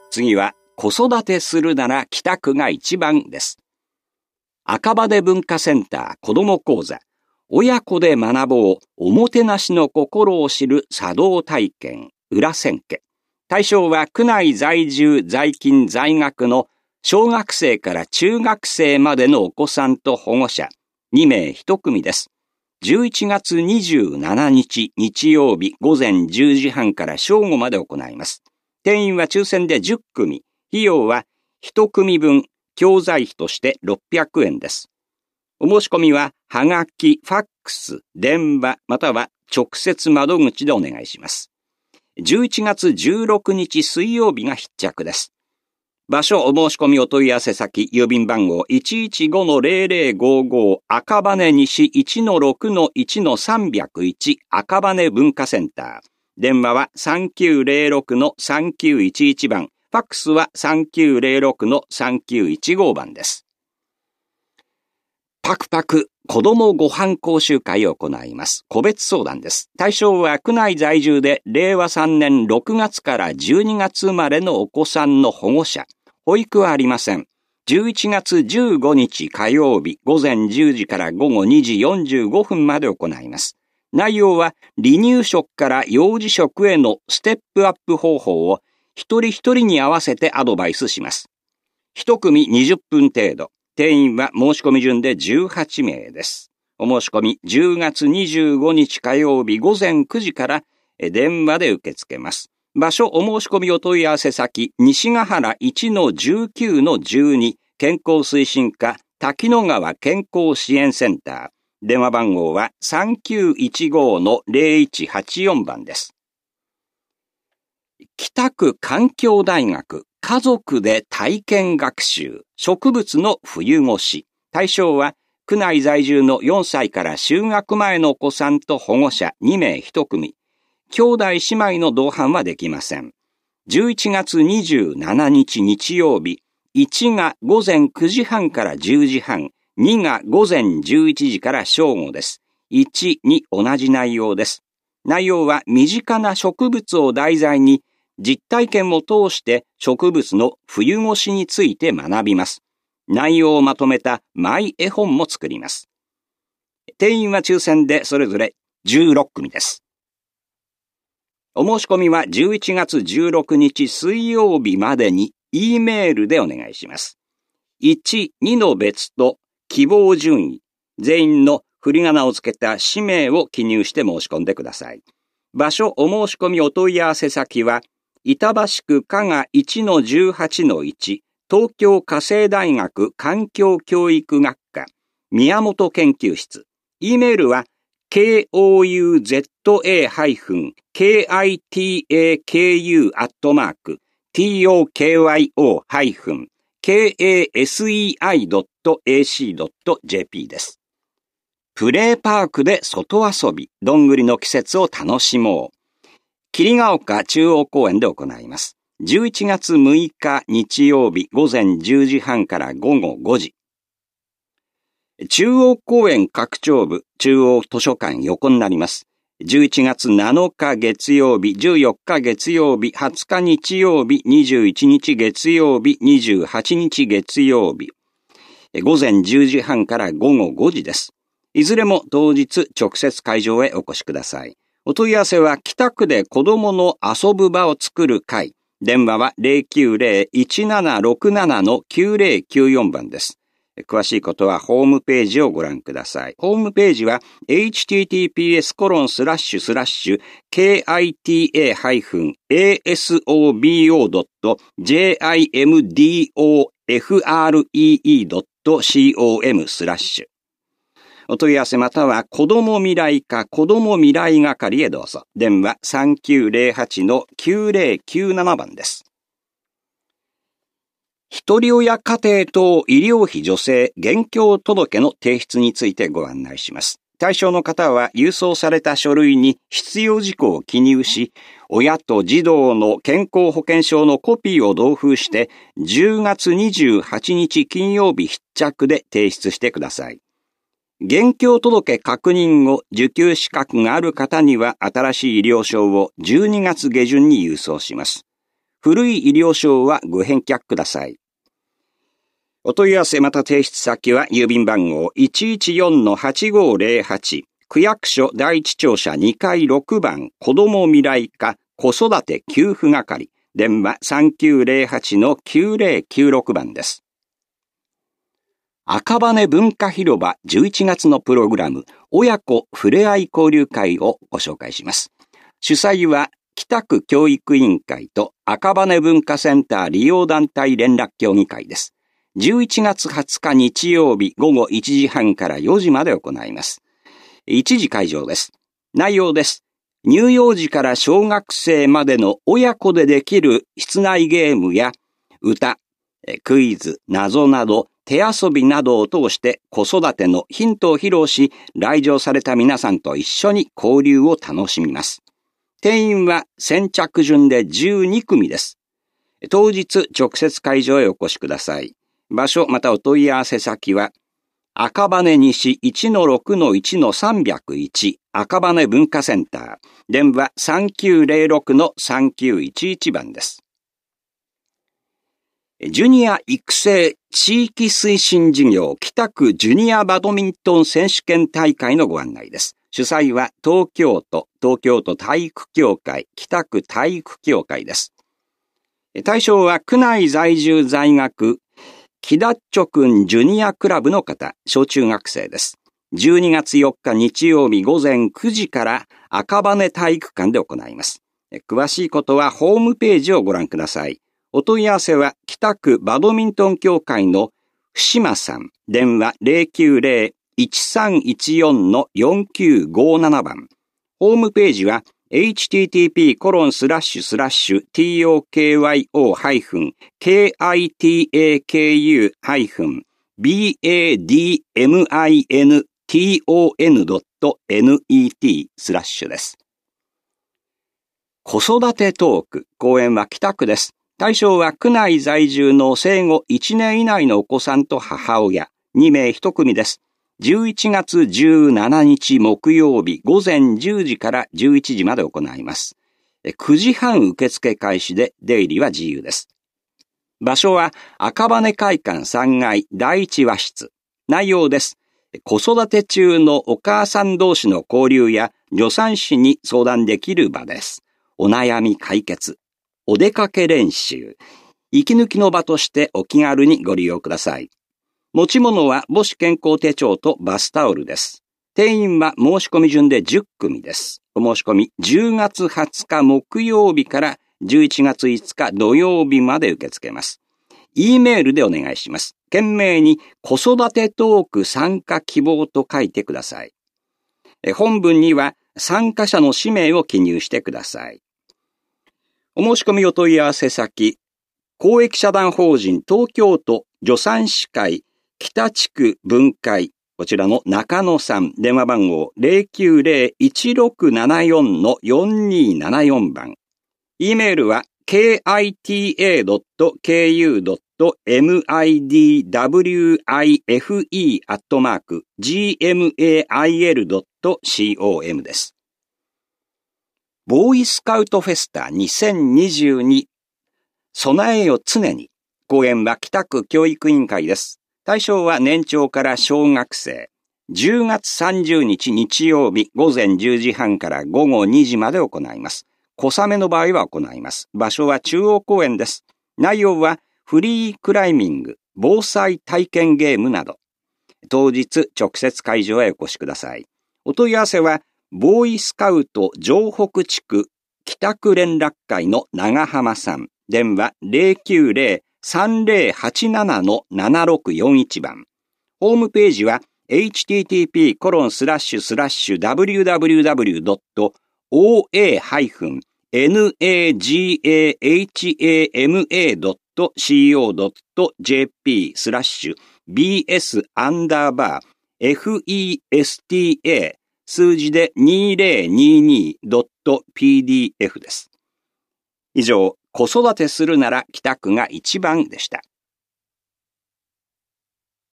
次は子育てするなら北区が一番です。赤羽文化センター子ども講座、親子で学ぼうおもてなしの心を知る茶道体験裏千家。対象は区内在住在勤在学の小学生から中学生までのお子さんと保護者2名1組です。11月27日日曜日午前10時半から正午まで行います。定員は抽選で10組。費用は1組分教材費として600円です。お申し込みははがき、ファックス、電話または直接窓口でお願いします。11月16日水曜日が必着です。場所お申し込みお問い合わせ先郵便番号 115-0055 赤羽西 1-6-1-301 赤羽文化センター。電話は 3906-3911 番。ファックスは 3906-3915 番です。パクパク子どもご飯講習会を行います。個別相談です。対象は区内在住で令和3年6月から12月生まれのお子さんの保護者。保育はありません。11月15日火曜日午前10時から午後2時45分まで行います。内容は離乳食から幼児食へのステップアップ方法を一人一人に合わせてアドバイスします。一組20分程度。定員は申し込み順で18名です。お申し込み10月25日火曜日午前9時から電話で受け付けます。場所お申し込みお問い合わせ先西ヶ原 1-19-12 健康推進課滝野川健康支援センター。電話番号は 3915-0184 番です。北区環境大学家族で体験学習植物の冬越し。対象は区内在住の4歳から就学前のお子さんと保護者2名1組。兄弟姉妹の同伴はできません。11月27日日曜日、1が午前9時半から10時半、2が午前11時から正午です。1、2同じ内容です。内容は身近な植物を題材に実体験を通して植物の冬越しについて学びます。内容をまとめたマイ絵本も作ります。定員は抽選でそれぞれ16組です。お申し込みは11月16日水曜日までに E メールでお願いします。1、2の別途希望順位、全員の振り仮名をつけた氏名を記入して申し込んでください。場所お申し込みお問い合わせ先は板橋区加賀 1-18-1 東京家政大学環境教育学科宮本研究室。E メールはkouzetaku-tokyo-kasei.ac.jp です。プレイパークで外遊び、どんぐりの季節を楽しもう。桐ヶ丘中央公園で行います。11月6日日曜日午前10時半から午後5時。中央公園拡張部中央図書館横になります。11月7日月曜日、14日月曜日、20日日曜日、21日月曜日、28日月曜日。午前10時半から午後5時です。いずれも当日直接会場へお越しください。お問い合わせは北区で子どもの遊ぶ場を作る会。電話は 090-1767-9094 番です。詳しいことはホームページをご覧ください。ホームページは https://kita-asobo.jimdofree.com/ お問い合わせまたは子ども未来課子ども未来係へどうぞ。電話 3908-9097 番です。一人親家庭等医療費助成現況届の提出についてご案内します。対象の方は郵送された書類に必要事項を記入し、親と児童の健康保険証のコピーを同封して10月28日金曜日必着で提出してください。現況届確認後、受給資格がある方には新しい医療証を12月下旬に郵送します。 古い医療証はご返却ください。お問い合わせまた提出先は郵便番号 114-8508 区役所第一庁舎2階6番子ども未来課子育て給付係電話 3908-9096 番です。赤羽文化広場11月のプログラム親子ふれあい交流会をご紹介します。主催は北区教育委員会と赤羽文化センター利用団体連絡協議会です。11月20日日曜日午後1時半から4時まで行います。1時会場です。内容です。乳幼児から小学生までの親子でできる室内ゲームや歌、クイズ、謎など手遊びなどを通して子育てのヒントを披露し、来場された皆さんと一緒に交流を楽しみます。定員は先着順で12組です。当日直接会場へお越しください。場所またお問い合わせ先は赤羽西 1-6-1-301 赤羽文化センター電話 3906-3911 番です。ジュニア育成地域推進事業北区ジュニアバドミントン選手権大会のご案内です。主催は東京都体育協会北区体育協会です。対象は区内在住在学キダッチョくんジュニアクラブの方、小中学生です。12月4日日曜日午前9時から赤羽体育館で行います。詳しいことはホームページをご覧ください。お問い合わせは北区バドミントン協会の伏間さん、電話 090-1314-4957 番。ホームページはhttp://tokyo-kyiku-badminton.net です。子育てトーク、講演は北区です。対象は区内在住の生後1年以内のお子さんと母親、2名1組です。11月17日木曜日午前10時から11時まで行います。9時半受付開始で出入りは自由です。場所は赤羽会館3階第1和室。内容です。子育て中のお母さん同士の交流や助産師に相談できる場です。お悩み解決、お出かけ練習、息抜きの場としてお気軽にご利用ください。持ち物は母子健康手帳とバスタオルです。定員は申し込み順で10組です。お申し込み10月20日木曜日から11月5日土曜日まで受け付けます。E メールでお願いします。懸命に子育てトーク参加希望と書いてください。本文には参加者の氏名を記入してください。お申し込みお問い合わせ先、公益社団法人東京都助産師会北地区分会、こちらの中野さん、電話番号 090-1674-4274 番。E メールは kita.midwife@gmail.com です。ボーイスカウトフェスタ2022備えよ常に。講演は北区教育委員会です。対象は年長から小学生。10月30日日曜日午前10時半から午後2時まで行います。小雨の場合は行います。場所は中央公園です。内容はフリークライミング、防災体験ゲームなど。当日直接会場へお越しください。お問い合わせはボーイスカウト城北地区北区連絡会の長浜さん。電話 090-3087-7641 番。ホームページは http://www.oaham-nagahama.bs_festa 数字で 2022.pdf です。以上、子育てするなら北区が一番でした。